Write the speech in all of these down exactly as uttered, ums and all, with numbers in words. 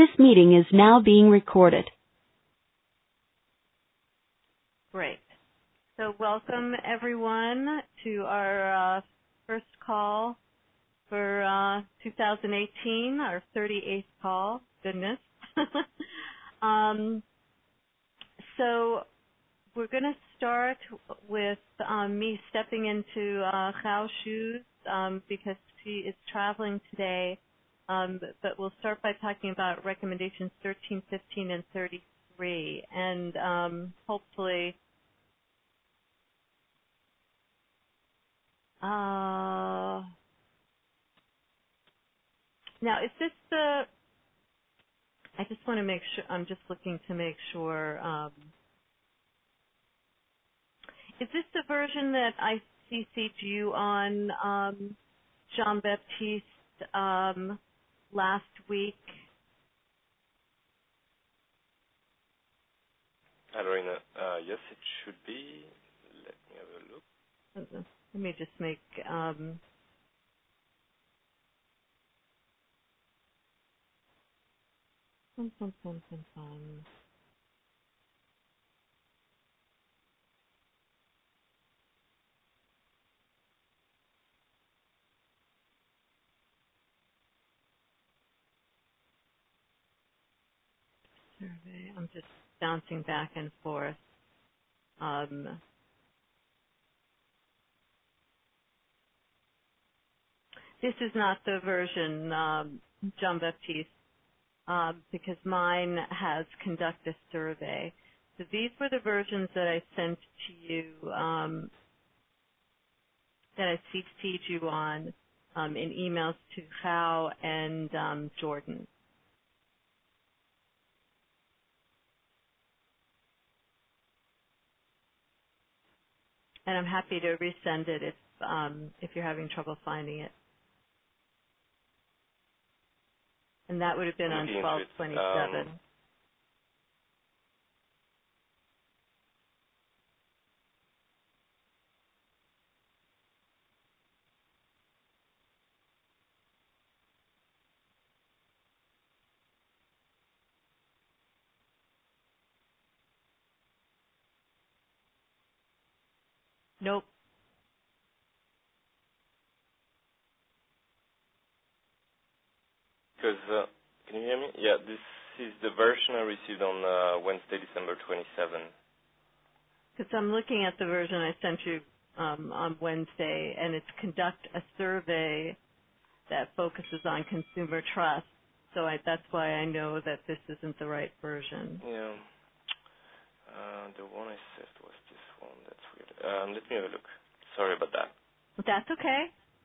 This meeting is now being recorded. Great. So welcome everyone to our uh, first call for uh, two thousand eighteen, our thirty-eighth call. Goodness. um, so we're going to start with um, me stepping into uh, Gao's shoes um, because she is traveling today. Um, but, but we'll start by talking about recommendations thirteen, fifteen, and thirty-three, and um, hopefully uh, now is this the? I just want to make sure. I'm just looking to make sure. Um, is this the version that I C C'd you on, um, Jean-Baptiste, um, last week? Alorina, uh, yes, it should be. Let me have a look. Let me just make. Um, fun, fun, fun, fun, fun. Survey. I'm just bouncing back and forth. Um, this is not the version, um, Jean-Baptiste, um, because mine has conduct a survey. So these were the versions that I sent to you, um, that I C C'd you on um, in emails to Gao and um, Jordan. And I'm happy to resend it if um, if you're having trouble finding it. And that would have been on twelve twenty-seven. Um, nope. Because, uh, can you hear me? Yeah, this is the version I received on uh, Wednesday, December twenty-seventh. Because I'm looking at the version I sent you um, on Wednesday, and it's conduct a survey that focuses on consumer trust. So I, that's why I know that this isn't the right version. Yeah. Uh, the one I saved was this one. That's weird. Um, let me have a look. Sorry about that. That's okay.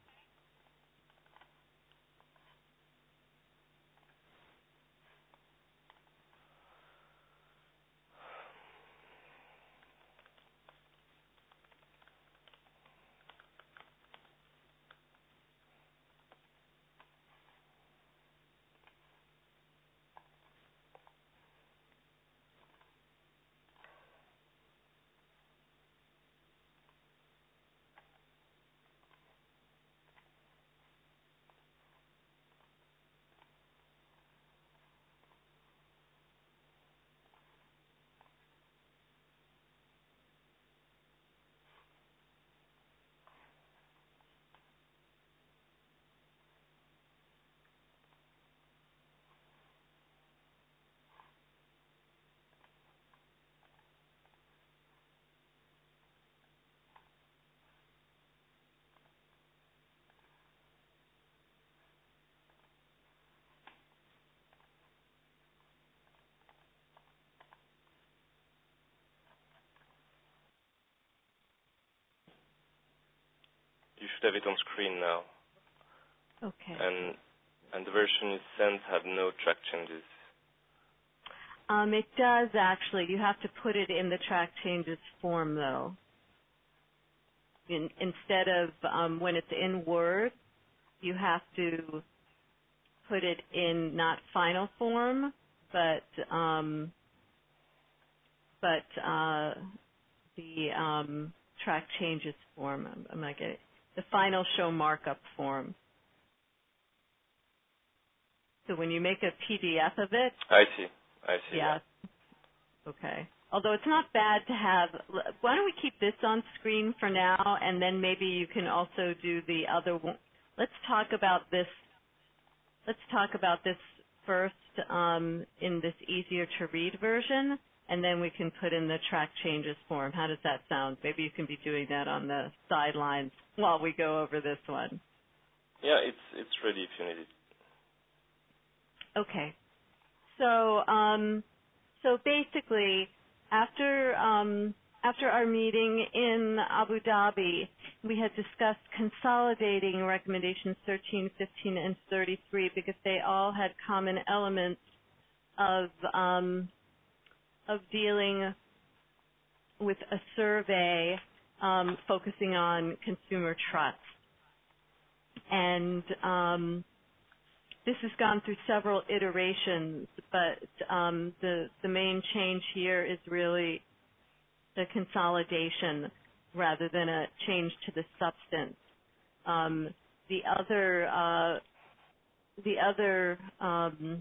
You should have it on screen now. Okay. And and the version you sent had no track changes. Um, it does actually. You have to put it in the track changes form, though. In, instead of um, when it's in Word, you have to put it in not final form, but um, but uh, the um, track changes form. I'm, I'm not getting the final show markup form. So when you make a P D F of it, I see. I see. yeah, okay. Although it's not bad to have, why don't we keep this on screen for now, and then maybe you can also do the other one. Let's talk about this. Let's talk about this first um, in this easier to read version, and then we can put in the track changes form. How does that sound? Maybe you can be doing that on the sidelines while we go over this one. Yeah, it's it's ready if you need it. Okay. So um, so basically, after um, after our meeting in Abu Dhabi, we had discussed consolidating recommendations thirteen, fifteen, and thirty-three because they all had common elements of um, of dealing with a survey um, focusing on consumer trust. And um, this has gone through several iterations, but um, the, the main change here is really the consolidation rather than a change to the substance. Um, the other, uh, the other um,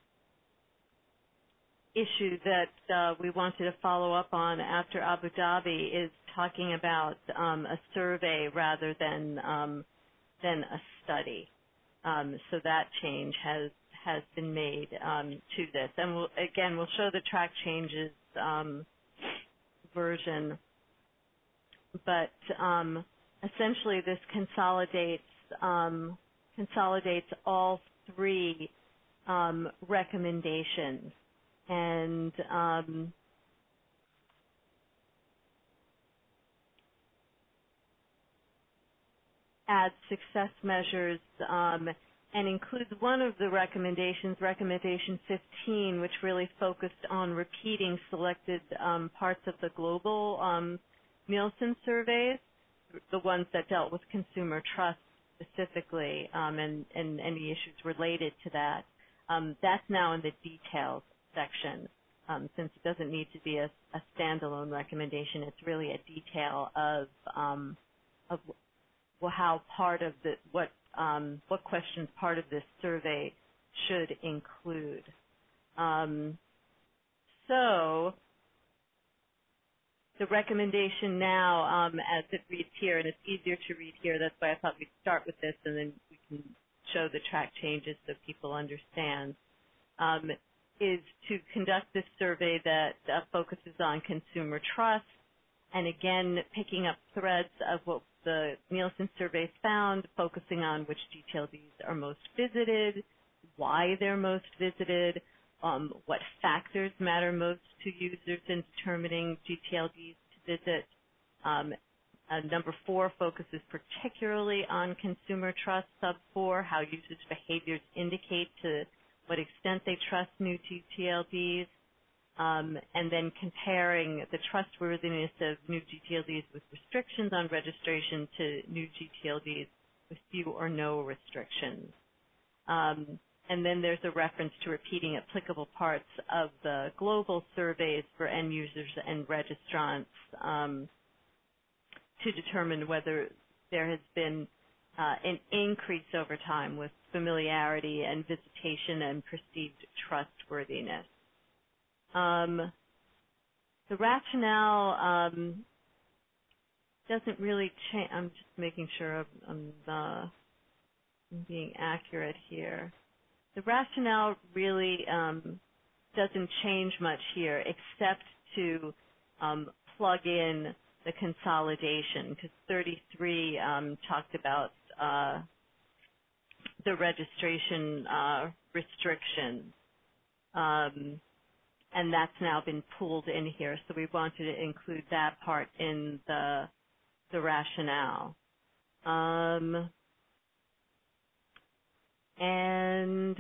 issue that uh, we wanted to follow up on after Abu Dhabi is talking about um, a survey rather than um, than a study. Um, so that change has has been made um, to this, and we'll, again we'll show the track changes um, version. But um, essentially, this consolidates um, consolidates all three um, recommendations, and um, adds success measures um, and includes one of the recommendations, recommendation fifteen, which really focused on repeating selected um, parts of the global um, Nielsen surveys, the ones that dealt with consumer trust specifically, um, and, and any issues related to that. Um, that's now in the details section. Um, since it doesn't need to be a, a standalone recommendation, it's really a detail of um, of well, how part of the what um, what questions part of this survey should include. Um, so the recommendation now, um, as it reads here, and it's easier to read here. That's why I thought we'd start with this, and then we can show the track changes so people understand. Um, is to conduct this survey that uh, focuses on consumer trust, and again, picking up threads of what the Nielsen surveys found, focusing on which G T L Ds are most visited, why they're most visited, um, what factors matter most to users in determining G T L Ds to visit. Um, uh, number four focuses particularly on consumer trust. Sub four, how users' behaviors indicate to what extent they trust new G T L Ds. Um, and then comparing the trustworthiness of new G T L Ds with restrictions on registration to new G T L Ds with few or no restrictions. Um, and then there's a reference to repeating applicable parts of the global surveys for end users and registrants um, to determine whether there has been uh, an increase over time with familiarity and visitation and perceived trustworthiness. Um, the rationale um, doesn't really change. I'm just making sure I'm, I'm, uh, I'm being accurate here. The rationale really um, doesn't change much here, except to um, plug in the consolidation, because thirty-three um, talked about uh, the registration uh, restrictions. Um, And that's now been pulled in here, so we wanted to include that part in the the rationale. Um, and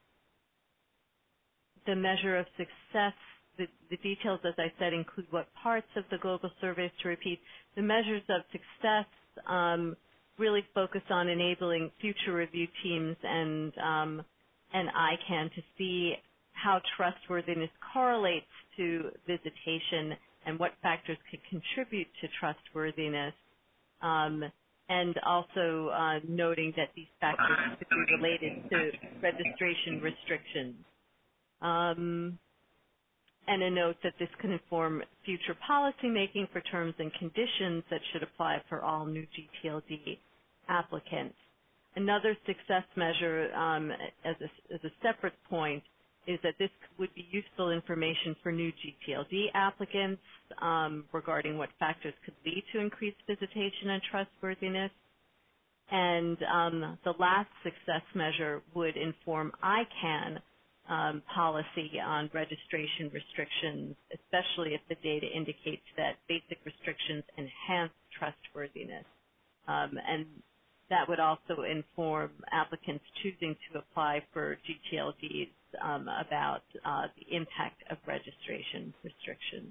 the measure of success, the, the details, as I said, include what parts of the global surveys to repeat. The measures of success um, really focus on enabling future review teams and um, and I CANN to see how trustworthiness correlates to visitation and what factors could contribute to trustworthiness, um, and also uh, noting that these factors could be related to registration restrictions. Um, and a note that this can inform future policymaking for terms and conditions that should apply for all new G T L D applicants. Another success measure um, as, a, as a separate point is that this would be useful information for new G T L D applicants um, regarding what factors could lead to increased visitation and trustworthiness. And um, the last success measure would inform I CANN um, policy on registration restrictions, especially if the data indicates that basic restrictions enhance trustworthiness. Um, and that would also inform applicants choosing to apply for G T L Ds um, about uh, the impact of registration restrictions.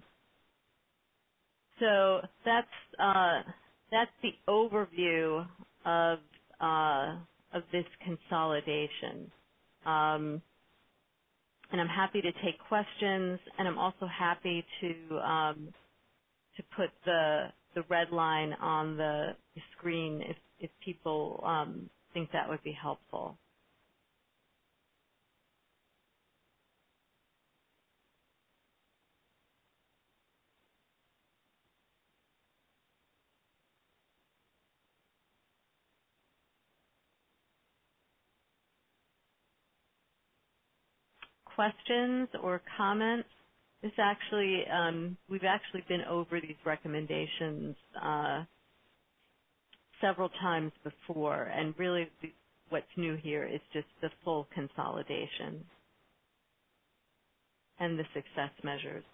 So that's uh, that's the overview of uh, of this consolidation. Um, and I'm happy to take questions, and I'm also happy to um, to put the the red line on the screen if if people um, think that would be helpful. Questions or comments? This actually, um, we've actually been over these recommendations uh, several times before, and really the, what's new here is just the full consolidation and the success measures.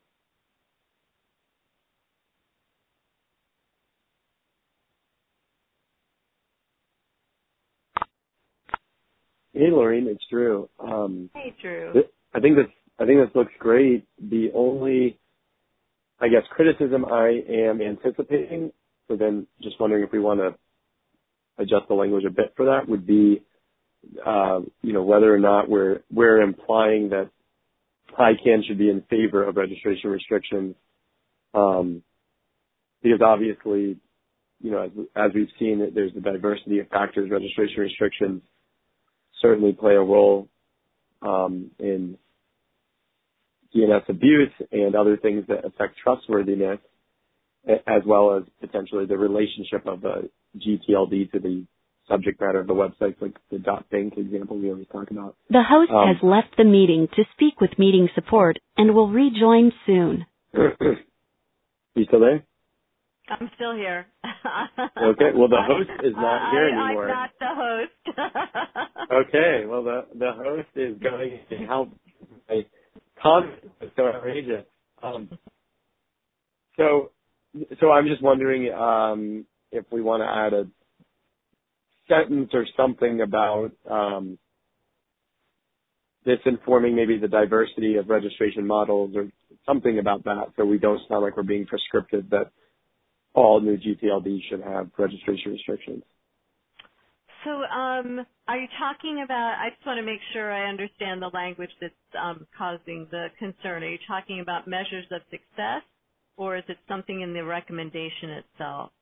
Hey, Lorraine, it's Drew. Um, hey, Drew. Th- I think this I think this looks great. The only, I guess, criticism I am anticipating, so then just wondering if we want to adjust the language a bit for that, would be, uh, you know, whether or not we're we're implying that I CANN should be in favor of registration restrictions, um, because obviously, you know, as, as we've seen, that there's a diversity of factors. Registration restrictions certainly play a role um, in D N S abuse and other things that affect trustworthiness, as well as potentially the relationship of the G T L D to the subject matter of the website, like the .bank example we always talk about. The host Um, has left the meeting to speak with meeting support and will rejoin soon. You still there? I'm still here. Okay, well, the host is not here I, anymore. I'm not the host. Okay, well, the, the host is going to help my comment. It's so outrageous. Um, so, so I'm just wondering um, if we want to add a sentence or something about um, this informing maybe the diversity of registration models or something about that, so we don't sound like we're being prescriptive that all new G T L Ds should have registration restrictions. So um, are you talking about, I just want to make sure I understand the language that's um, causing the concern. Are you talking about measures of success, or is it something in the recommendation itself?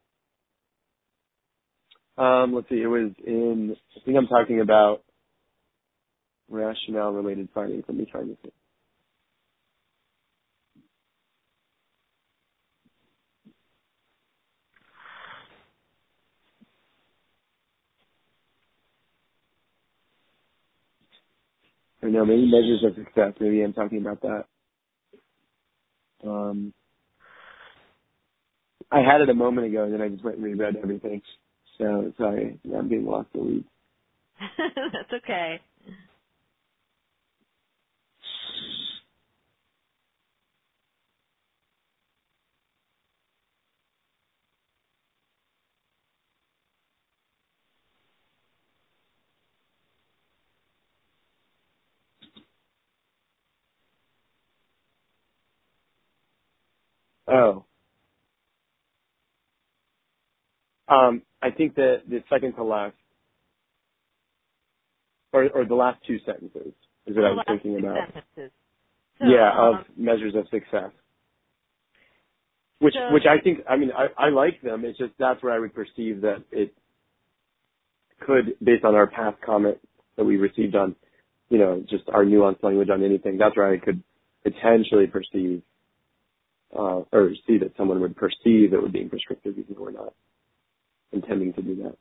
Um, let's see, it was in, I think I'm talking about rationale-related findings. Let me try this. Or no, maybe measures of success. Maybe I'm talking about that. Um, I had it a moment ago, and then I just went and reread everything. So, sorry, I'm being lost in the weeds. That's okay. Oh. Um, I think that the second to last, or, or the last two sentences is what The I was last thinking two about. sentences. So, Yeah, um, of measures of success. Which, so, which I think, I mean, I, I like them. It's just that's where I would perceive that it could, based on our past comment that we received on, you know, just our nuanced language on anything, that's where I could potentially perceive, uh, or see that someone would perceive it would be prescriptive even though we're not intending to do that.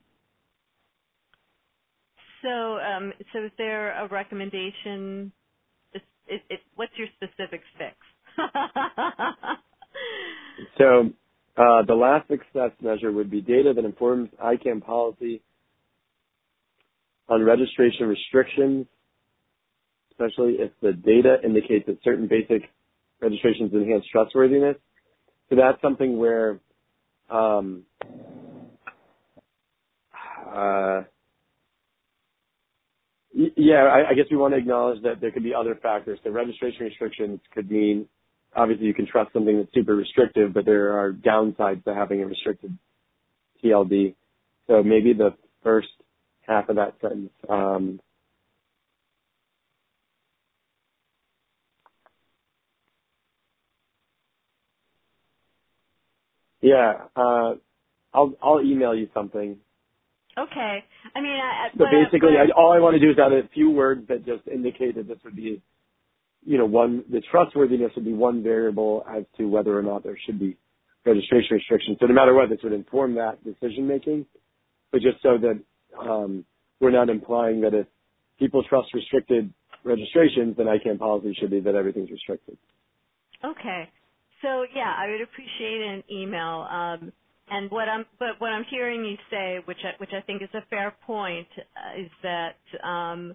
So, um, so is there a recommendation? Is, is, is, what's your specific fix? So, uh, the last success measure would be data that informs I CANN policy on registration restrictions, especially if the data indicates that certain basic registrations enhance trustworthiness. So that's something where, um, uh, y- yeah, I, I guess we want to acknowledge that there could be other factors. So registration restrictions could mean, obviously you can trust something that's super restrictive, but there are downsides to having a restricted T L D. So maybe the first half of that sentence, um, yeah, uh, I'll I'll email you something. Okay. I mean, I, So but, basically, but, I, all I want to do is add a few words that just indicate that this would be, you know, one, the trustworthiness would be one variable as to whether or not there should be registration restrictions. So no matter what, this would inform that decision making, but just so that um, we're not implying that if people trust restricted registrations, then I CANN policy should be that everything's restricted. Okay. So yeah, I would appreciate an email. Um, and what I'm, but what I'm hearing you say, which I, which I think is a fair point, uh, is that um,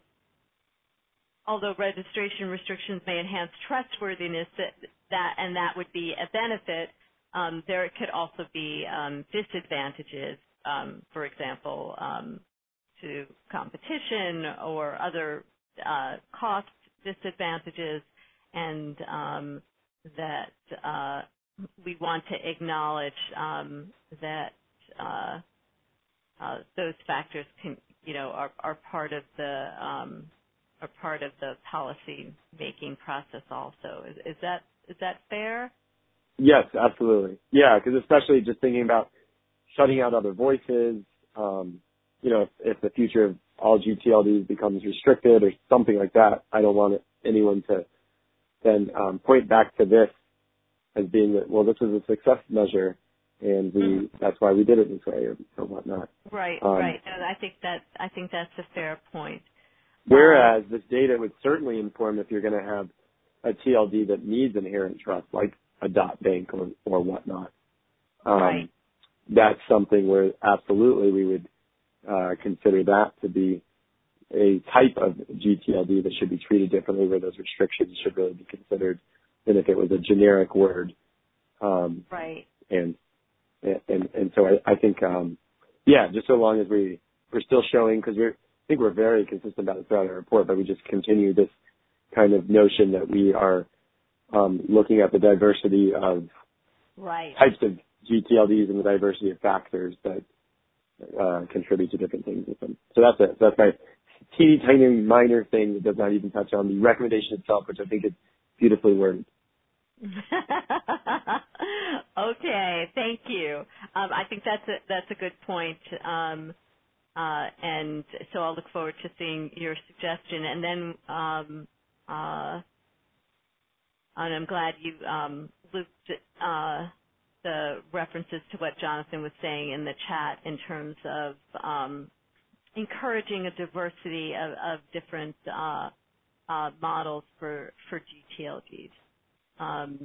although registration restrictions may enhance trustworthiness, that, that and that would be a benefit, um, there could also be um, disadvantages. Um, for example, um, to competition or other uh, cost disadvantages, and um, that uh, we want to acknowledge um, that uh, uh, those factors can, you know, are, are part of the um, are part of the policy making process. Also, is, is that is that fair? Yes, absolutely. Yeah, because especially just thinking about shutting out other voices, um, you know, if, if the future of all G T L Ds becomes restricted or something like that, I don't want anyone to then um, point back to this as being that, well, this was a success measure, and we mm-hmm. that's why we did it this way or, or whatnot. Right, um, right. And I think that I think that's a fair point. Whereas um, this data would certainly inform if you're going to have a T L D that needs inherent trust, like a dot bank or, or whatnot. Um, right. That's something where absolutely we would uh, consider that to be a type of G T L D that should be treated differently, where those restrictions should really be considered than if it was a generic word. Um, right. And and and so I, I think, um, yeah, just so long as we we're still showing, because we're I think we're very consistent about it throughout our report, but we just continue this kind of notion that we are um, looking at the diversity of right. types of G T L Ds and the diversity of factors that uh, contribute to different things with them. So that's it. That's my teeny tiny minor thing that does not even touch on the recommendation itself, which I think is beautifully worded. Okay, thank you. Um, I think that's a that's a good point, um, uh, and so I'll look forward to seeing your suggestion. And then, um, uh, and I'm glad you um, looped uh, the references to what Jonathan was saying in the chat in terms of um, encouraging a diversity of, of different uh, uh, models for for G T L Ds. Um,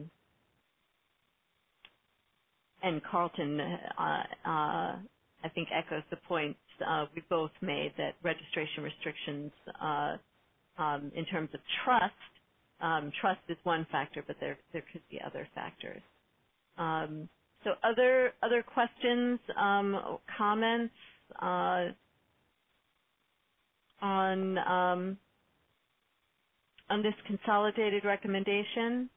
and Carlton, uh, uh, I think, echoes the points uh, we both made, that registration restrictions uh, um, in terms of trust, um, trust is one factor, but there there could be other factors. Um, so other other questions, um, comments uh, on um, on this consolidated recommendation?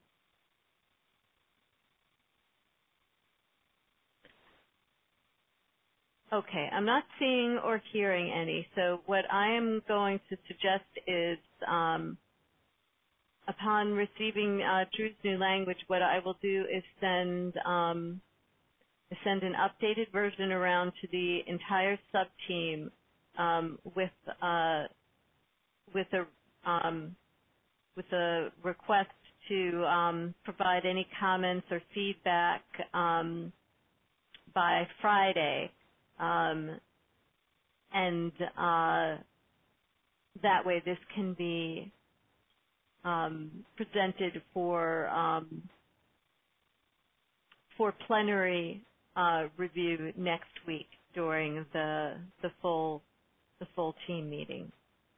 Okay, I'm not seeing or hearing any. So what I am going to suggest is um, upon receiving uh, Drew's new language, what I will do is send um, send an updated version around to the entire sub team um, with uh, with a um, with a request to um, provide any comments or feedback um, by Friday, um, and uh, that way this can be um, presented for um, for plenary uh, review next week during the the full the full team meeting.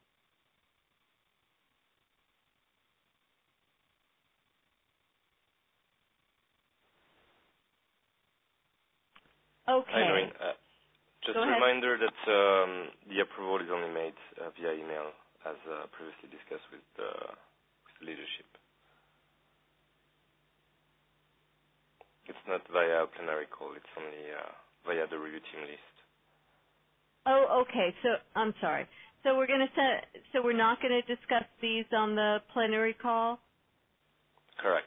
Okay. Hi, Noreen. Uh, just Go a ahead. reminder that um, the approval is only made uh, via email, as uh, previously discussed with, uh, with the leadership. It's not via a plenary call. It's only uh, via the review team list. Oh, okay. So I'm sorry. So we're going to set. So we're not going to discuss these on the plenary call. Correct.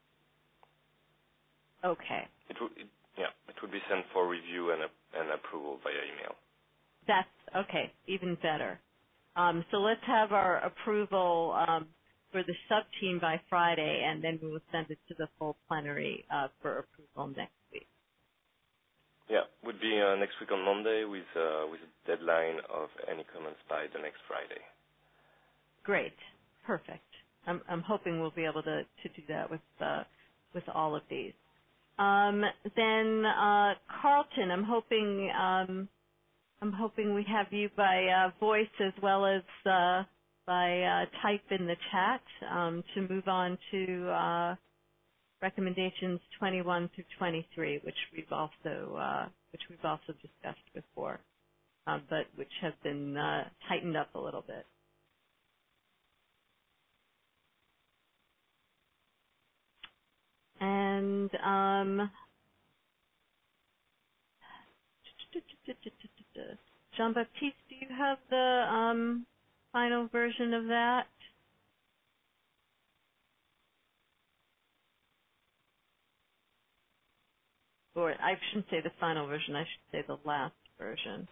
Okay. It would. It, yeah, it would be sent for review and, uh, and approval via email. That's okay. Even better. Um, so let's have our approval um, for the sub team by Friday, and then we will send it to the full plenary uh, for approval next week. Yeah, would be uh, next week on Monday with uh, with a deadline of any comments by the next Friday. Great, perfect. I'm, I'm hoping we'll be able to, to do that with uh, with all of these. Um, then uh, Carlton, I'm hoping um, I'm hoping we have you by uh, voice as well as uh, by uh, type in the chat um, to move on to uh, recommendations twenty-one through twenty-three, which we've also uh, which we've also discussed before, um, but which have been uh, tightened up a little bit. And um, Jean-Baptiste, do you have the um, final version of that? Or I shouldn't say the final version, I should say the last version.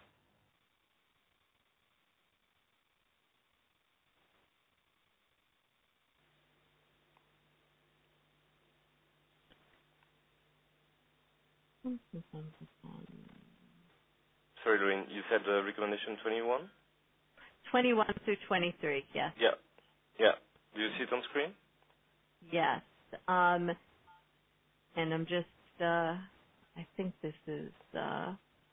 Sorry, Lorraine, you said uh, recommendation twenty-one? twenty-one through twenty-three, yes. Yeah. Yeah. Do you see it on screen? Yes. Um, and I'm just, uh, I think this is, uh,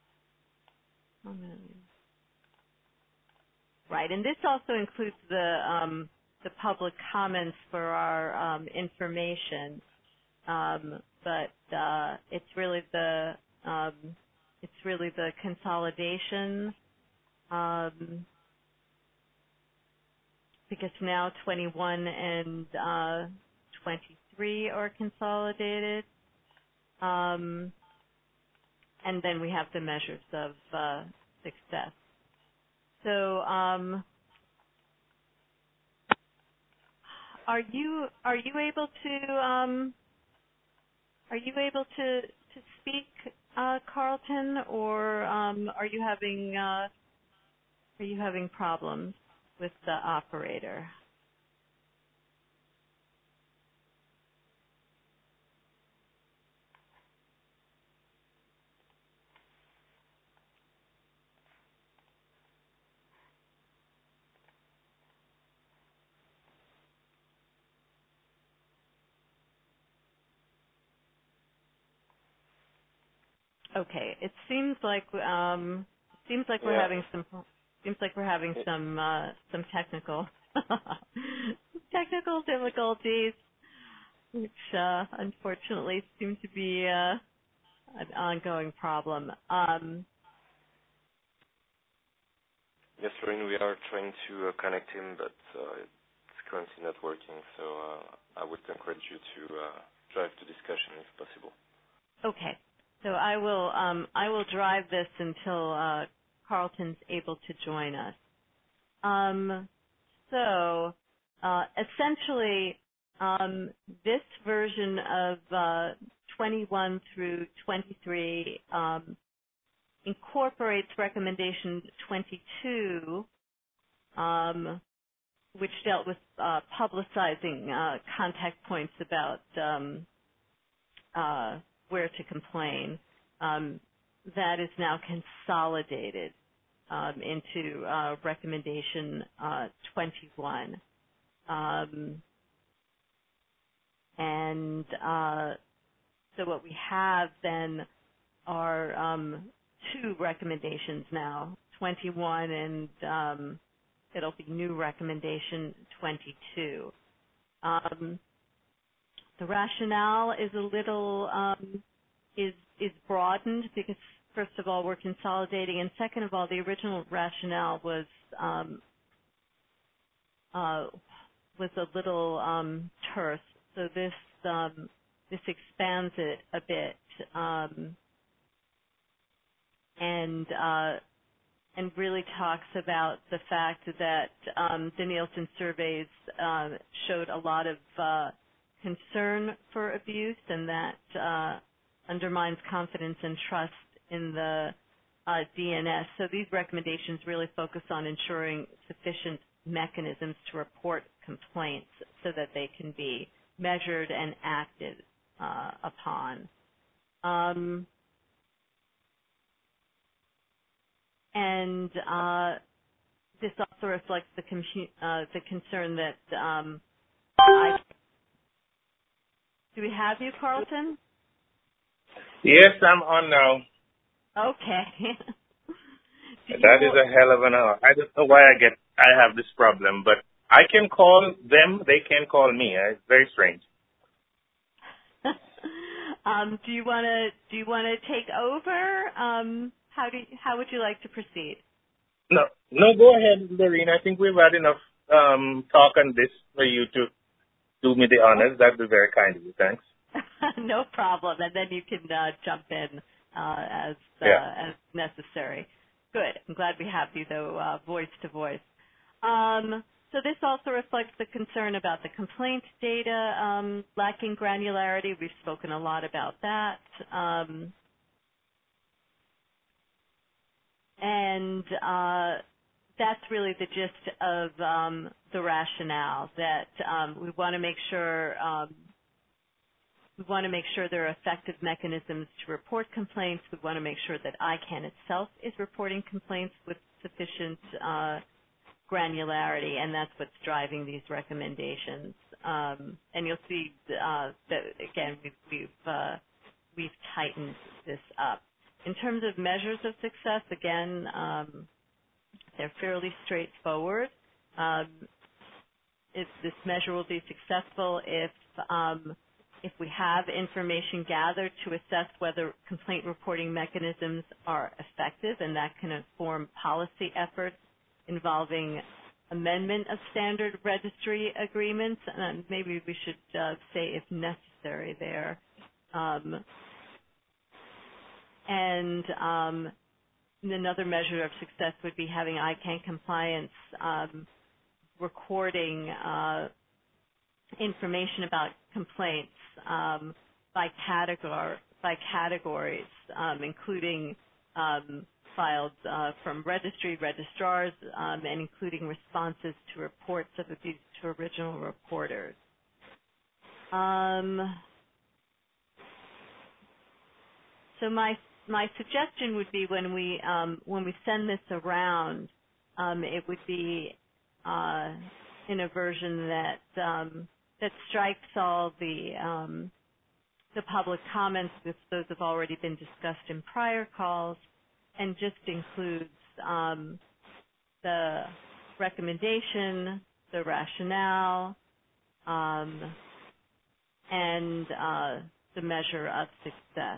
right. And this also includes the, um, the public comments for our um, information. Um, but uh, it's really the um, it's really the consolidation um, because now twenty-one and uh, twenty-three are consolidated, um, and then we have the measures of uh, success. So, um, are you are you able to um, Are you able to, to speak, uh, Carlton, or um, are you having uh, are you having problems with the operator? Okay, it seems like um, it seems like we're Yeah. having some seems like we're having some uh, some technical technical difficulties, which uh, unfortunately seem to be uh, an ongoing problem. Um, Yes, Lorraine, we are trying to uh, connect him, but uh, it's currently not working, so uh, I would encourage you to uh, drive the discussion if possible. okay, so I will um, I will drive this until uh, Carlton's able to join us. Um, so uh, essentially, um, this version of uh, twenty-one through twenty-three um, incorporates recommendation twenty-two, um, which dealt with uh, publicizing uh, contact points about um, uh, where to complain. Um, that is now consolidated um, into uh, recommendation uh, twenty-one. Um, and uh, so what we have then are um, two recommendations now, twenty-one and um, it'll be new recommendation twenty-two. Um, the rationale is a little, um, is, is broadened because first of all we're consolidating, and second of all the original rationale was um, uh, was a little um, terse. So this um, this expands it a bit um, and uh, and really talks about the fact that um, the Nielsen surveys uh, showed a lot of uh, concern for abuse, and that uh, undermines confidence and trust in the uh, D N S. So these recommendations really focus on ensuring sufficient mechanisms to report complaints so that they can be measured and acted uh, upon. Um, and uh, this also reflects the, uh, the concern that um, I, do we have you, Carlton? Yes, I'm on now. Okay. That is a hell of an hour. I don't know why I get I have this problem, but I can call them. They can call me. It's very strange. um, do you want to do you want to take over? Um, how do you, how would you like to proceed? No, no. Go ahead, Lorene. I think we've had enough um, talk on this for you to do me the honors. That'd be very kind of you. Thanks. No problem. And then you can uh, jump in uh, as uh, yeah. as necessary. Good. I'm glad we have you, though, uh, voice to voice. Um, so this also reflects the concern about the complaint data um, lacking granularity. We've spoken a lot about that. Um, and uh, that's really the gist of um, the rationale, that um, we want to make sure um, we want to make sure there are effective mechanisms to report complaints. We want to make sure that I CANN itself is reporting complaints with sufficient uh, granularity, and that's what's driving these recommendations. Um, and you'll see uh, that again we've we've, uh, we've tightened this up. In terms of measures of success, again, um, they're fairly straightforward. Um, if this measure will be successful if um, if we have information gathered to assess whether complaint reporting mechanisms are effective, and that can inform policy efforts involving amendment of standard registry agreements, and maybe we should uh, say if necessary there. Um, and um, another measure of success would be having I CANN compliance um, recording uh, information about complaints um, by category by categories, um, including um, filed uh, from registry registrars, um, and including responses to reports of abuse to original reporters. Um, so my my suggestion would be when we um, when we send this around, um, it would be uh, in a version that um, that strikes all the um, the public comments, because those have already been discussed in prior calls, and just includes um, the recommendation, the rationale, um, and uh, the measure of success.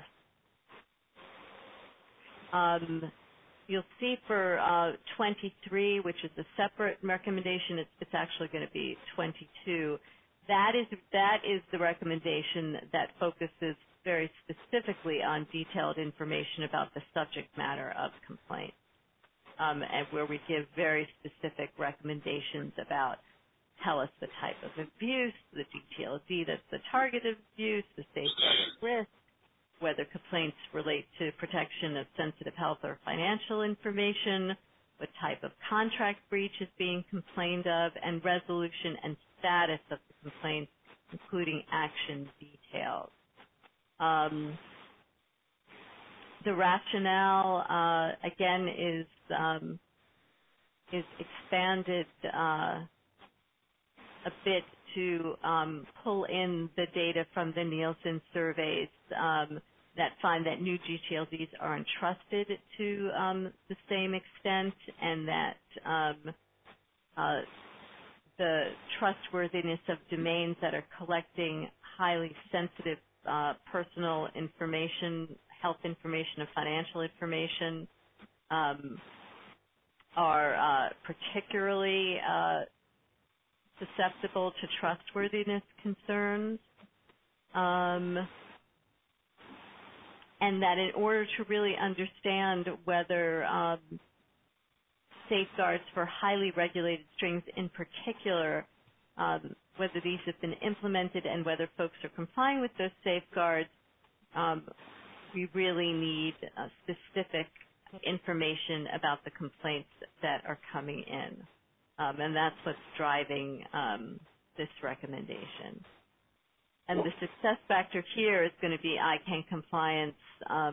Um, you'll see for uh, twenty-three, which is a separate recommendation, it's, it's actually going to be twenty-two. That is that is the recommendation that focuses very specifically on detailed information about the subject matter of complaints, um, and where we give very specific recommendations about tell us the type of abuse, the G T L D that's the target of abuse, the safeguard at risk, whether complaints relate to protection of sensitive health or financial information, what type of contract breach is being complained of, and resolution and status of the complaint, including action details. Um, the rationale, uh, again, is um, is expanded uh, a bit to um, pull in the data from the Nielsen surveys um, that find that new G T L Ds are entrusted to um, the same extent, and that um, uh, the trustworthiness of domains that are collecting highly sensitive uh, personal information, health information, and financial information um, are uh, particularly uh, susceptible to trustworthiness concerns, um, and that in order to really understand whether um, safeguards for highly regulated strings in particular, um, whether these have been implemented and whether folks are complying with those safeguards, um, we really need uh, specific information about the complaints that are coming in. Um, and that's what's driving um, this recommendation. And the success factor here is going to be I C A N compliance um,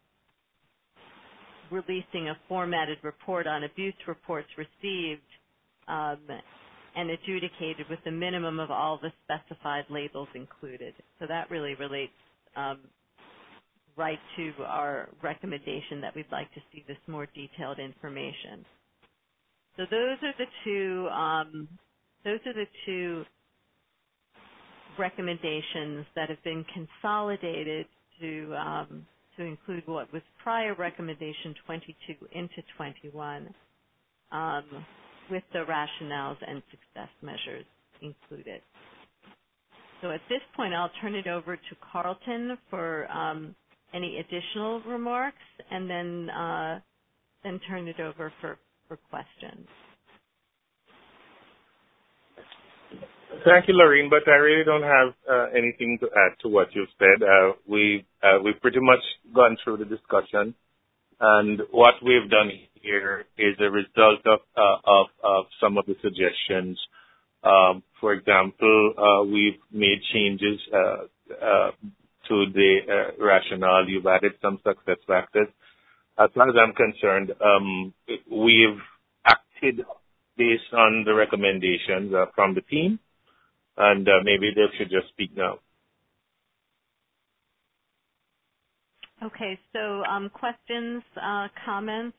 releasing a formatted report on abuse reports received um, and adjudicated with the minimum of all the specified labels included. So that really relates um, right to our recommendation that we'd like to see this more detailed information. So those are the two. Um, those are the two recommendations that have been consolidated to um, to include what was prior recommendation twenty-two into twenty-one, um, with the rationales and success measures included. So at this point, I'll turn it over to Carlton for um, any additional remarks, and then uh, then turn it over for. for questions. Thank you, Lorraine, but I really don't have uh, anything to add to what you've said. Uh, we, uh, we've pretty much gone through the discussion, and what we've done here is a result of, uh, of, of some of the suggestions. Um, for example, uh, we've made changes uh, uh, to the uh, rationale. You've added some success factors. As far as I'm concerned, um, we've acted based on the recommendations uh, from the team, and uh, maybe they should just speak now. Okay, so um, questions, uh, comments?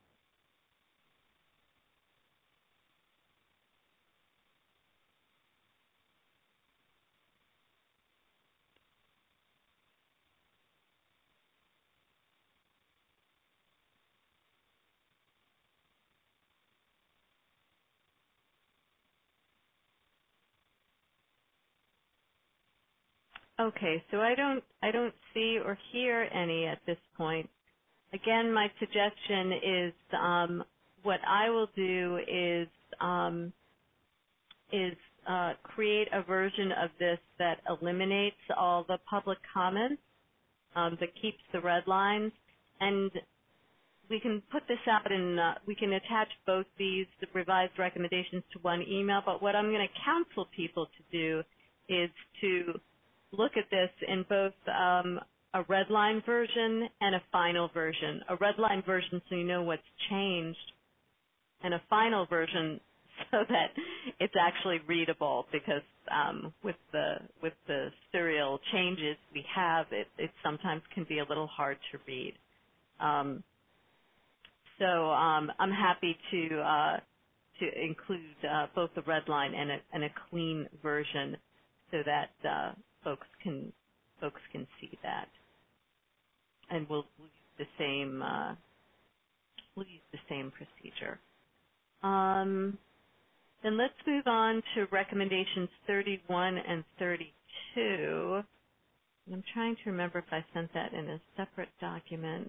Okay, so I don't I don't see or hear any at this point. Again, my suggestion is um, what I will do is um, is uh, create a version of this that eliminates all the public comments, um, that keeps the red lines, and we can put this out and uh, we can attach both these revised recommendations to one email. But what I'm going to counsel people to do is to look at this in both um, a red line version and a final version. A red line version so you know what's changed, and a final version so that it's actually readable, because um, with the with the serial changes we have, it, it sometimes can be a little hard to read. Um, so um, I'm happy to uh, to include uh, both the red line and a, and a clean version so that uh, folks can folks can see that, and we'll, we'll use the same uh, we'll use the same procedure. Um, then let's move on to recommendations thirty-one and thirty-two. I'm trying to remember if I sent that in a separate document.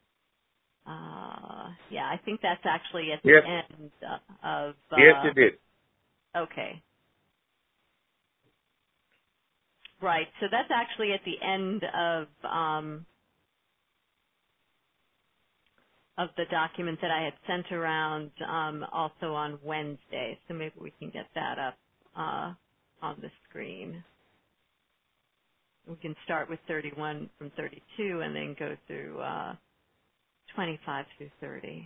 Uh, yeah, I think that's actually at the yes. end of. Uh, yes, you did. Okay. right. So that's actually at the end of um, of the document that I had sent around um, also on Wednesday. So maybe we can get that up uh, on the screen. We can start with thirty-one from thirty-two and then go through uh, twenty-five through thirty.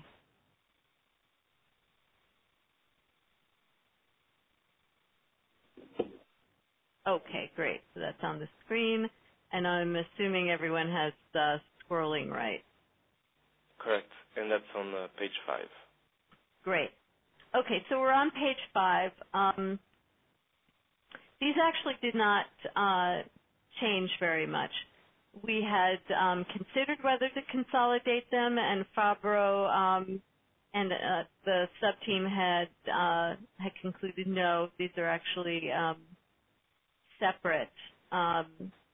Okay, great. So that's on the screen, and I'm assuming everyone has uh, scrolling right. Correct, and that's on uh, page five. Great. Okay, so we're on page five. Um, these actually did not uh, change very much. We had um, considered whether to consolidate them, and Fabro um, and uh, the sub-team had uh, had concluded no, these are actually um, separate um,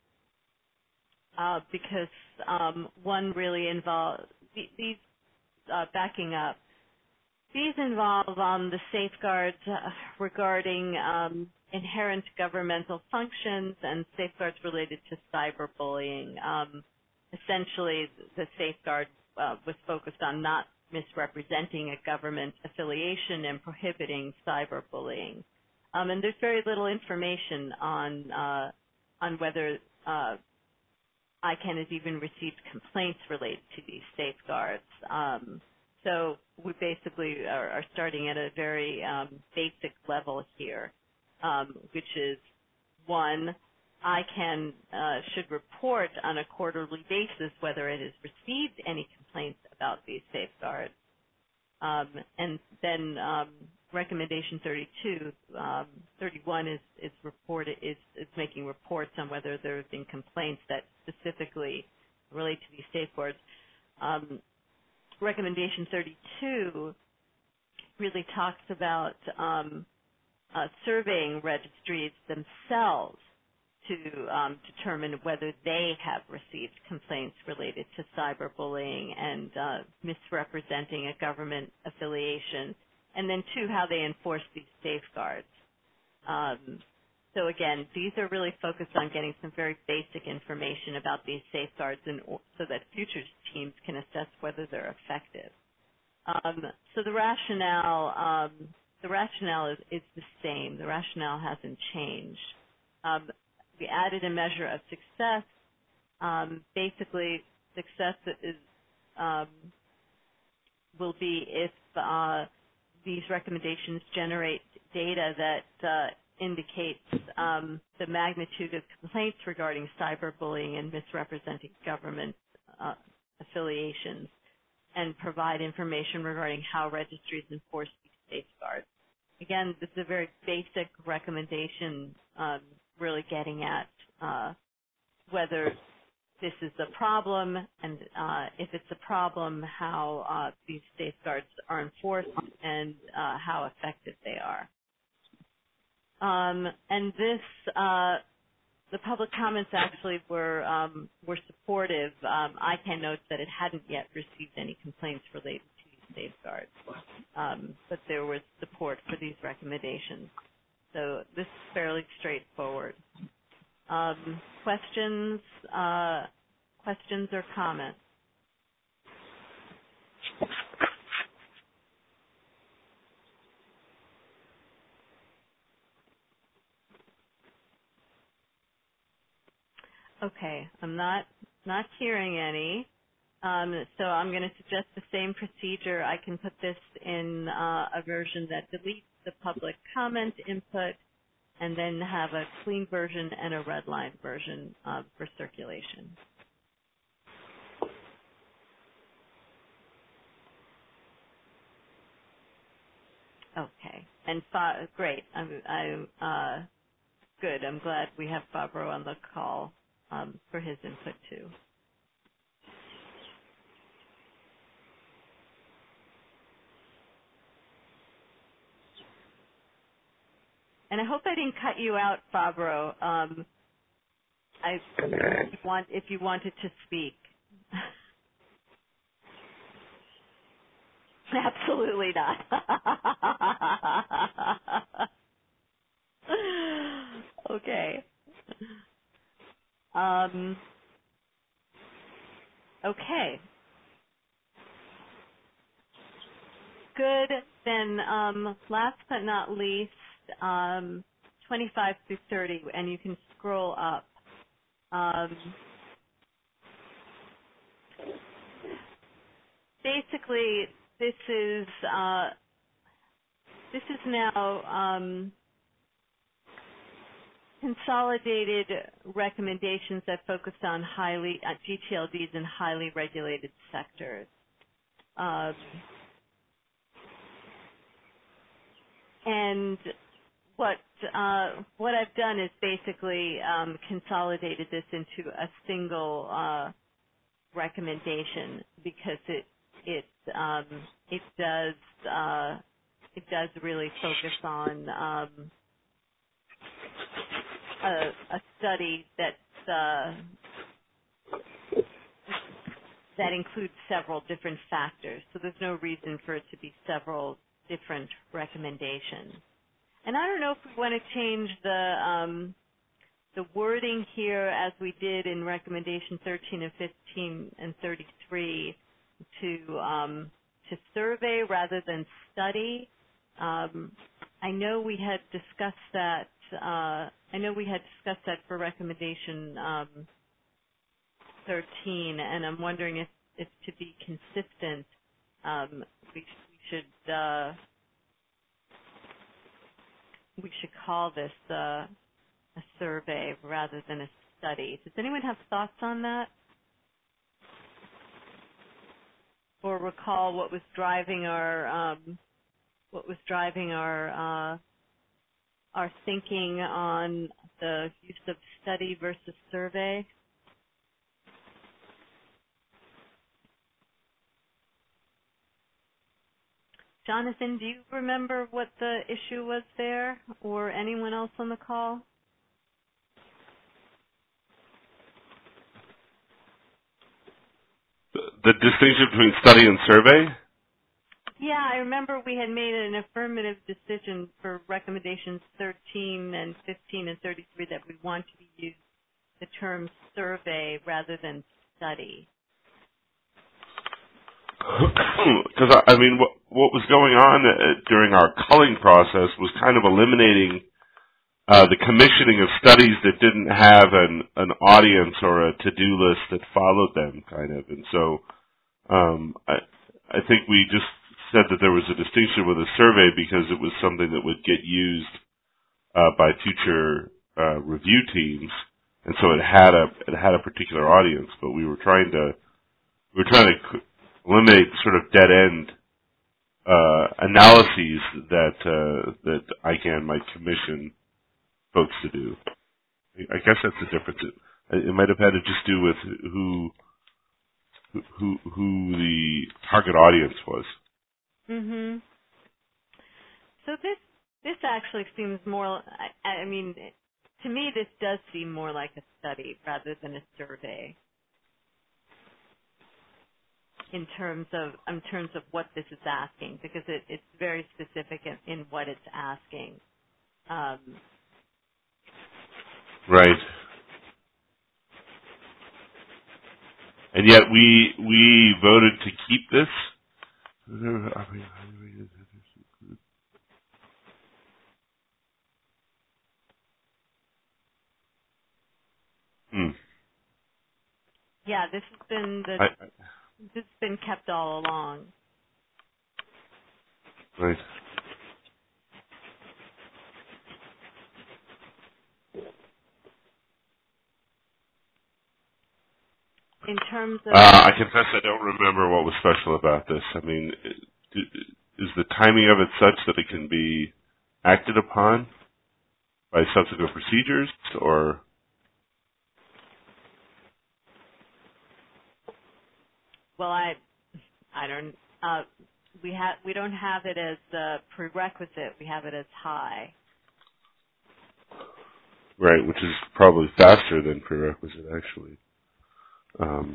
uh, because um, one really involves these uh, backing up. These involve um, the safeguards uh, regarding um, inherent governmental functions and safeguards related to cyberbullying. Um, essentially, the safeguard uh, was focused on not misrepresenting a government affiliation and prohibiting cyberbullying. Um, and there's very little information on uh, on whether uh, I CANN has even received complaints related to these safeguards. Um, so we basically are, are starting at a very um, basic level here, um, which is one, I CANN uh, should report on a quarterly basis whether it has received any complaints about these safeguards. Um, and then um, recommendation thirty-two, um, thirty-one is, is reported is, is making reports on whether there have been complaints that specifically relate to these safeguards. Um, recommendation thirty-two really talks about um, uh, surveying registries themselves to um, determine whether they have received complaints related to cyberbullying and uh, misrepresenting a government affiliation, and then two, how they enforce these safeguards. Um, so again, these are really focused on getting some very basic information about these safeguards in, so that future teams can assess whether they're effective. Um, so the rationale, um, the rationale is, is the same. The rationale hasn't changed. Um, we added a measure of success. Um, basically, success is um, will be if uh, these recommendations generate data that uh, indicates um, the magnitude of complaints regarding cyberbullying and misrepresenting government uh, affiliations, and provide information regarding how registries enforce these safeguards. Again, this is a very basic recommendation, um, really getting at uh, whether this is a problem, and uh, if it's a problem, how uh, these safeguards are enforced and uh, how effective they are. Um, and this, uh, the public comments actually were um, were supportive. Um, I CANN notes that it hadn't yet received any complaints related to these safeguards, um, but there was support for these recommendations. So this is fairly straightforward. Um, questions, uh, questions or comments? Okay, I'm not not hearing any. Um, so I'm going to suggest the same procedure. I can put this in uh, a version that deletes the public comment input, and then have a clean version and a red line version uh, for circulation. Okay, and fa- great. I'm, I'm uh, good. I'm glad we have Fabro on the call um, for his input too. And I hope I didn't cut you out, Fabro. Um, I want if you wanted to speak. Absolutely not. Okay. Um, okay. Good. Then um, last but not least, um, twenty-five through thirty, and you can scroll up. Um, basically, this is uh, this is now um, consolidated recommendations that focus on highly uh, G T L Ds in highly regulated sectors. Um, and what uh, what I've done is basically um, consolidated this into a single uh, recommendation because it it um, it does uh, it does really focus on um, a, a study that's uh, that includes several different factors. So there's no reason for it to be several different recommendations. And I don't know if we want to change the um, the wording here as we did in recommendation thirteen and fifteen and thirty-three to um, to survey rather than study. Um, I know we had discussed that. Uh, I know we had discussed that for recommendation um, thirteen, and I'm wondering if, if to be consistent, um, we, we should uh, we should call this uh, a survey rather than a study. Does anyone have thoughts on that, or recall what was driving our um, what was driving our uh, our thinking on the use of study versus survey? Jonathan, do you remember what the issue was there, or anyone else on the call? The, the distinction between study and survey? Yeah, I remember we had made an affirmative decision for recommendations thirteen and fifteen and thirty-three that we want to use the term survey rather than study. Because, I mean, what, what was going on uh, during our culling process was kind of eliminating uh, the commissioning of studies that didn't have an, an audience or a to-do list that followed them, kind of. And so um, I, I think we just said that there was a distinction with a survey because it was something that would get used uh, by future uh, review teams, and so it had a it had a particular audience. But we were trying to we were trying to eliminate sort of dead end uh, analyses that uh, that I CANN might commission folks to do. I guess that's the difference. It, it might have had to just do with who who who the target audience was. Mhm. So this this actually seems more. I, I mean, to me, this does seem more like a study rather than a survey. In terms of in terms of what this is asking, because it, it's very specific in, in what it's asking. Um, right. And yet we we voted to keep this. Hmm. yeah, this has been the I, I, this has been kept all along. right. In terms of, Uh, I confess I don't remember what was special about this. I mean, is the timing of it such that it can be acted upon by subsequent procedures, or? well, I I don't uh, we have we don't have it as a prerequisite. We have it as high. Right, which is probably faster than prerequisite, actually. Um,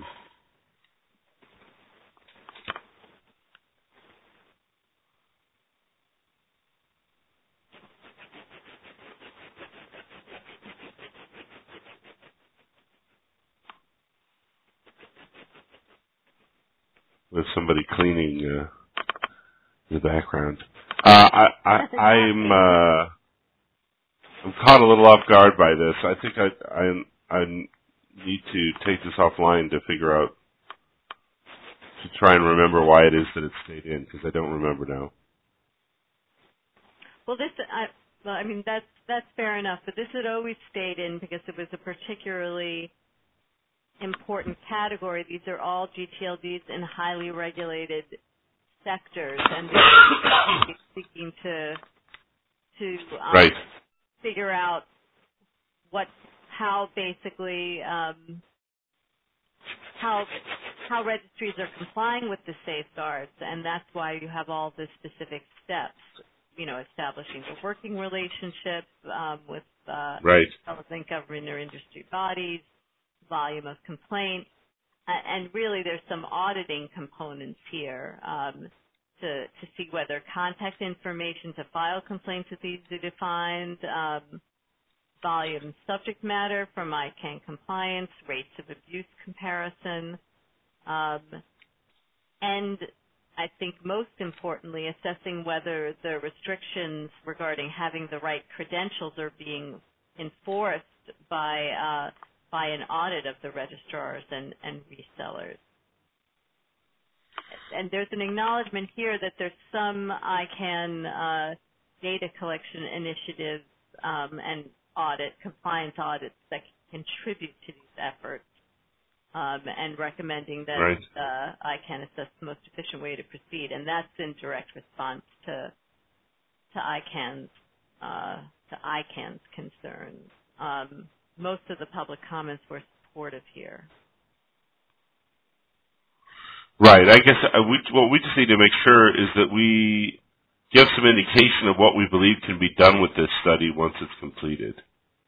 with somebody cleaning uh, in the background. Uh, I, I, I'm uh, I'm caught a little off guard by this. I think I I, I need to take this offline to figure out, to try and remember why it is that it stayed in, because I don't remember now. Well, this, I, well, I mean, that's that's fair enough, but this had always stayed in because it was a particularly important category. These are all G T L Ds in highly regulated sectors, and they're seeking to to um, right. figure out what, how basically um, how how registries are complying with the safeguards, and that's why you have all the specific steps. You know, establishing the working relationship um, with uh, right. relevant government or industry bodies, volume of complaints, and really there's some auditing components here um, to, to see whether contact information to file complaints is easily defined, um, volume subject matter from I CANN compliance, rates of abuse comparison, um, and I think most importantly, assessing whether the restrictions regarding having the right credentials are being enforced by uh, by an audit of the registrars and, and resellers. And there's an acknowledgement here that there's some I CANN uh, data collection initiatives um, and audit, compliance audits that can contribute to these efforts. Um, and recommending that right. uh, I CANN assess the most efficient way to proceed, and that's in direct response to to I CANN's uh, to I CANN's concerns. Um, most of the public comments were supportive here. Right. I guess uh, we, what we just need to make sure is that we give some indication of what we believe can be done with this study once it's completed.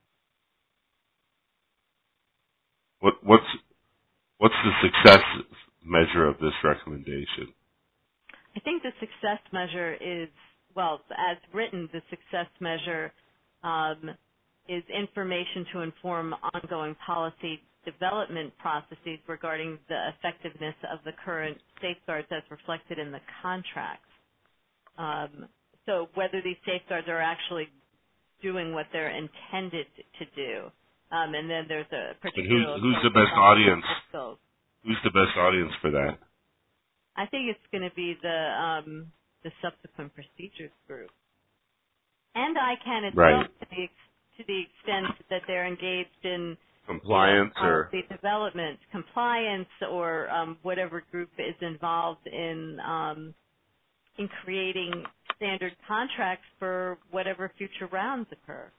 What what's What's the success measure of this recommendation? I think the success measure is, well, as written, the success measure um, is information to inform ongoing policy development processes regarding the effectiveness of the current safeguards as reflected in the contracts. Um, so whether these safeguards are actually doing what they're intended to do. Um, and then there's a particular... But who's, who's the best audience? Who's the best audience for that? I think it's going to be the um, the subsequent procedures group. And I CANN itself, right. to, the, to the extent that they're engaged in compliance you know, or policy development, compliance, or um, whatever group is involved in um, in creating standard contracts for whatever future rounds occur.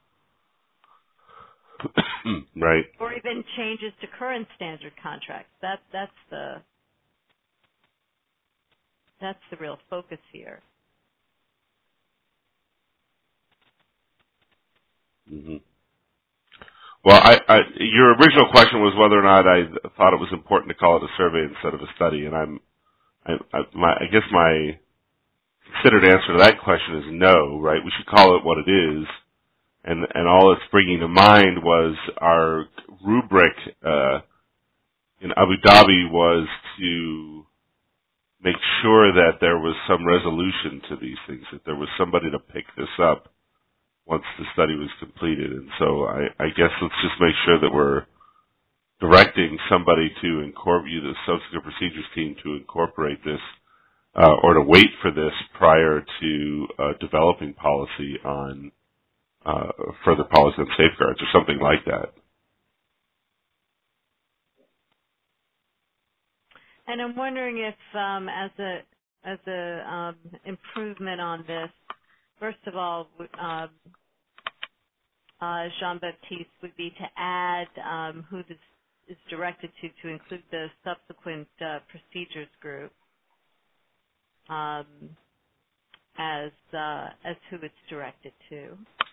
right. Or even changes to current standard contracts. That that's the that's the real focus here. Mm-hmm. Well, I, I, your original question was whether or not I thought it was important to call it a survey instead of a study, and I'm, I, I, my, I guess my considered answer to that question is no. Right? We should call it what it is. And, and all it's bringing to mind was our rubric uh, in Abu Dhabi was to make sure that there was some resolution to these things, that there was somebody to pick this up once the study was completed. And so I, I guess let's just make sure that we're directing somebody to incorporate, the subsequent procedures team to incorporate this uh, or to wait for this prior to uh, developing policy on Uh, further policy on safeguards or something like that. And I'm wondering if, um, as a as a um, improvement on this, first of all, um, uh, Jean-Baptiste would be to add um, who this is directed to, to include the subsequent uh, procedures group um, as uh, as who it's directed to.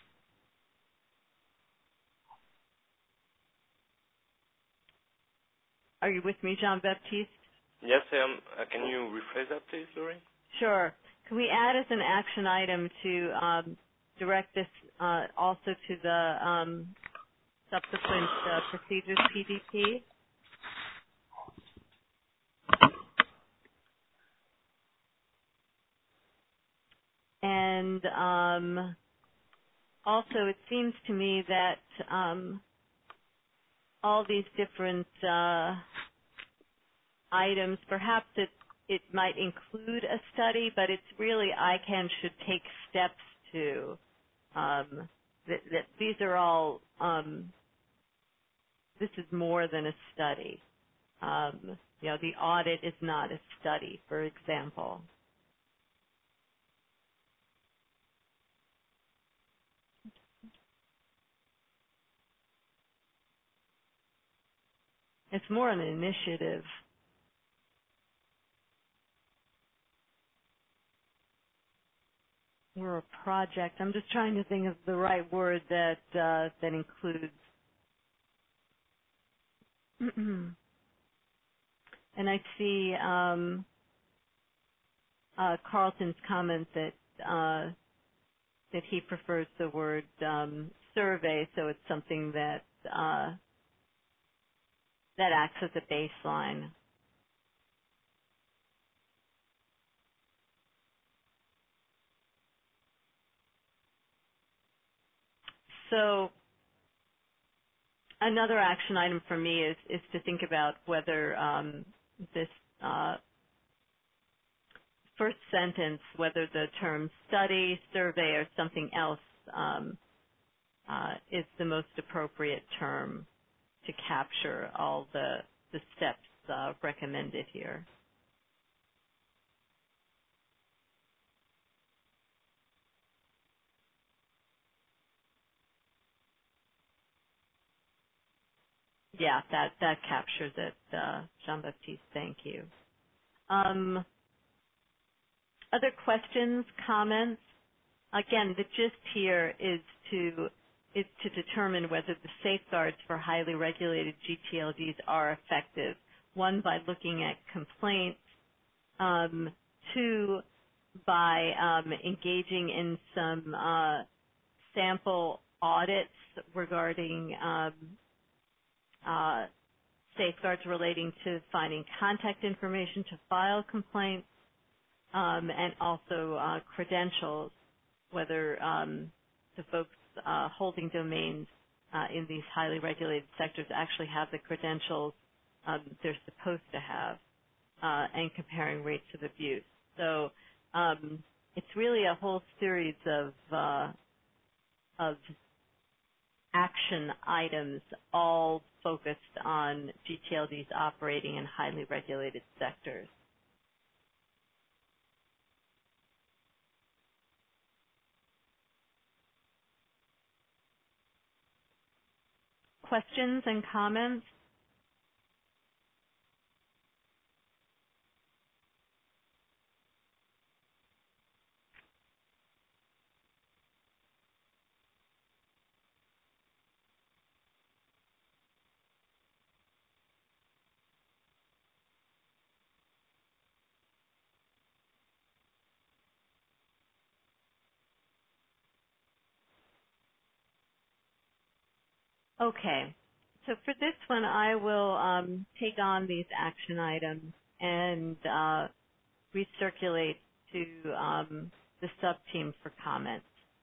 Are you with me, Jean-Baptiste? Yes, I am. Uh, can you rephrase that, please, Lorraine? Sure. Can we add as an action item to um, direct this uh, also to the um, subsequent uh, procedures P D P? um, also, it seems to me that um, all these different uh, items, perhaps it, it might include a study, but it's really I C A N should take steps to. Um, that, that these are all, um, this is more than a study. Um, you know, the audit is not a study, for example. It's more an initiative. We're a project. I'm just trying to think of the right word that uh, that includes. And I see um, uh, Carlton's comment that uh, that he prefers the word um, survey, so it's something that uh, that acts as a baseline. So another action item for me is, is to think about whether um, this uh, first sentence, whether the term study, survey, or something else um, uh, is the most appropriate term to capture all the, the steps uh, recommended here. Yeah, that, that captures it, uh, Jean-Baptiste, thank you. Um, other questions, comments? Again, the gist here is to is to determine whether the safeguards for highly regulated G T L Ds are effective. One, by looking at complaints. Um, two, by um, engaging in some uh, sample audits regarding um, uh, safeguards relating to finding contact information to file complaints, um, and also uh, credentials, whether um, the folks uh, holding domains uh, in these highly regulated sectors actually have the credentials um, they're supposed to have, uh, and comparing rates of abuse. So um, it's really a whole series of uh, of action items, all focused on G T L Ds operating in highly regulated sectors. Questions and comments? Okay, so for this one, I will um, take on these action items and uh, recirculate to um, the sub-team for comments.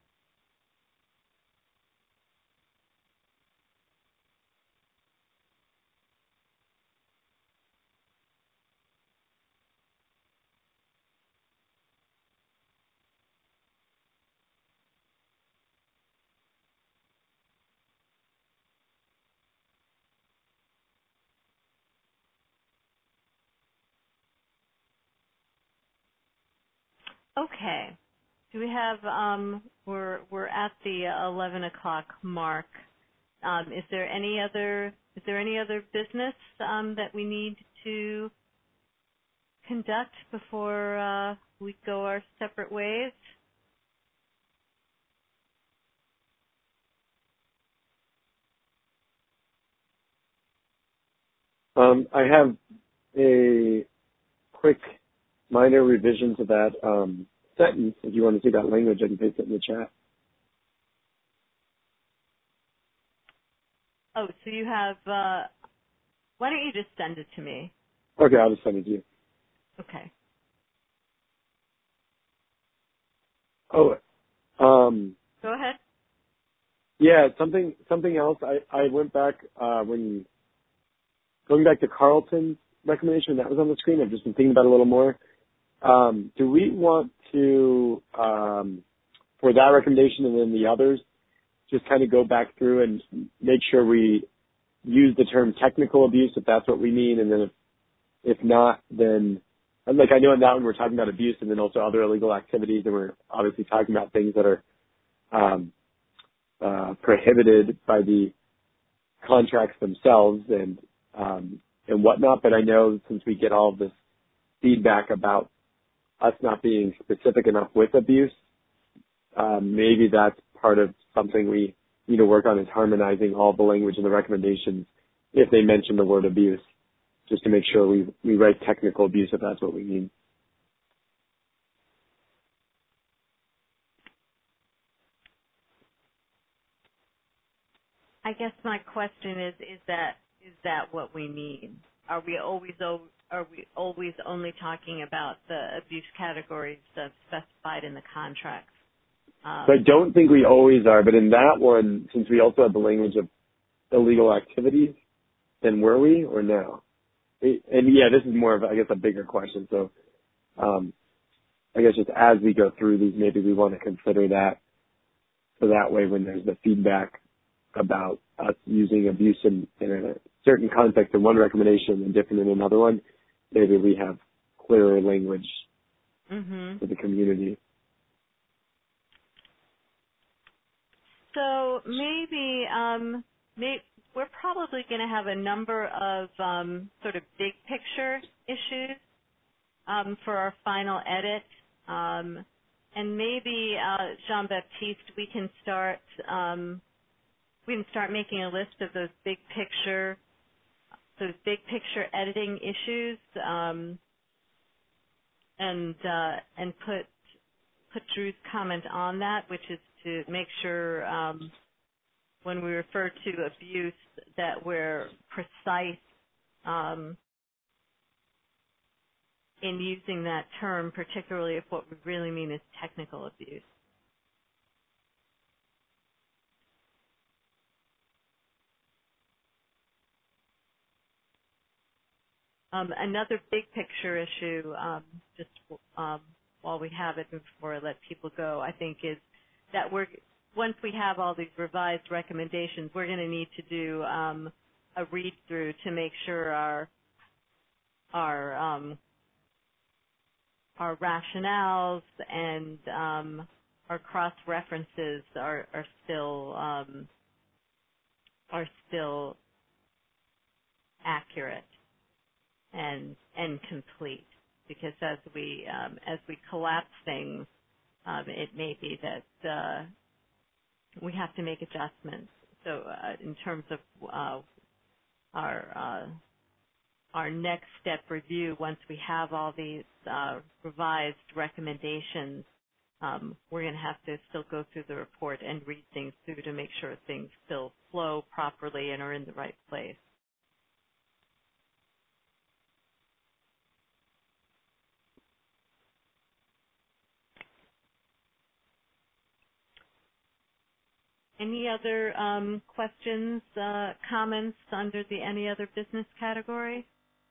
Okay, do we have? Um, we're we're at the eleven o'clock mark. Um, is there any other? Is there any other business um, that we need to conduct before uh, we go our separate ways? Um, I have a quick minor revision to that um, sentence. If you want to see that language, I can paste it in the chat. Oh, so you have, uh, why don't you just send it to me? Okay, I'll just send it to you. Okay. Oh, Um, Go ahead. Yeah, something something else. I, I went back uh, when going back to Carlton's recommendation that was on the screen. I've just been thinking about it a little more. Um, do we want to um, for that recommendation and then the others just kind of go back through and make sure we use the term technical abuse if that's what we mean, and then if, if not, then like I know in that one we're talking about abuse and then also other illegal activities, and we're obviously talking about things that are um, uh, prohibited by the contracts themselves and um, and whatnot. But I know since we get all of this feedback about us not being specific enough with abuse, um, maybe that's part of something we need to work on, is harmonizing all the language in the recommendations if they mention the word abuse, just to make sure we, we write technical abuse if that's what we mean. I guess my question is: Is that is that what we mean? Are we always are we always only talking about the abuse categories uh, specified in the contracts? Um, so I don't think we always are, but in that one, since we also have the language of illegal activities, then were we or no? It, and yeah, this is more of, I guess, a bigger question. So um, I guess just as we go through these, maybe we want to consider that, so that way when there's the feedback about us using abuse in, in a certain context in one recommendation and different in another one, maybe we have clearer language mm-hmm. for the community. So maybe, um, maybe we're probably going to have a number of um, sort of big picture issues um, for our final edit. Um, and maybe, uh, Jean-Baptiste, we can start um, we can start making a list of those big picture those big picture editing issues, um, and uh, and put put Drew's comment on that, which is to make sure um, when we refer to abuse that we're precise um, in using that term, particularly if what we really mean is technical abuse. Um, another big picture issue, um, just um, while we have it before I let people go, I think is that we're once we have all these revised recommendations, we're going to need to do um, a read through to make sure our our um, our rationales and um, our cross references are, are still um, are still accurate and and complete, because as we um, as we collapse things, um, it may be that uh, we have to make adjustments. So uh, in terms of uh, our uh, our next step review, once we have all these uh, revised recommendations, um, we're going to have to still go through the report and read things through to make sure things still flow properly and are in the right place. Any other um, questions, uh, comments under the any other business category?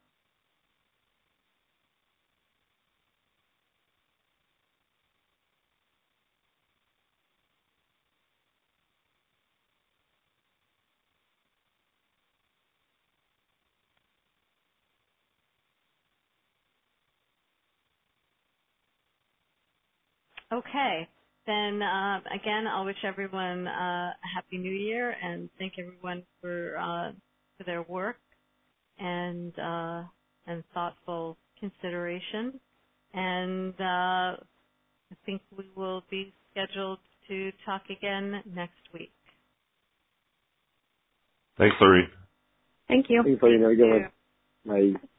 Okay. Then, uh, again, I'll wish everyone uh, a Happy New Year and thank everyone for uh, for their work and uh, and thoughtful consideration. And uh, I think we will be scheduled to talk again next week. Thanks, Lorraine. Thank you. Thanks, Lorraine. Have a good one. Bye.